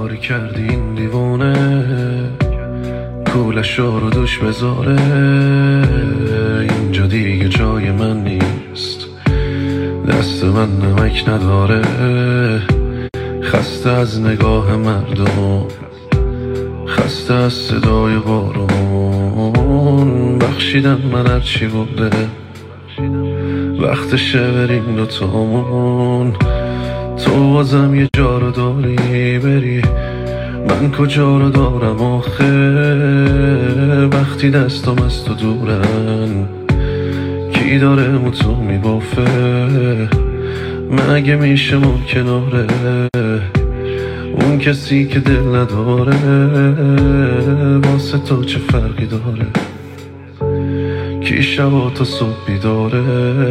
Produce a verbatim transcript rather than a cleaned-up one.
کاری کردی این دیوونه کولش رو دوش بذاره. اینجا دیگه جای من نیست، دست من نمک نداره. خسته از نگاه مردم، خسته از صدای بارون. بخشیدن من هرچی بوده، وقتشه بریم دوتامون. تو بازم یه جا رو داری بری، من کجا رو دارم آخه؟ وقتی دستم از تو دورن، کی داره موتو میبافه؟ مگه میشه ما کناره اون کسی که دل نداره؟ واسه تو چه فرقی داره؟ کی شبا تا صبح بیداره؟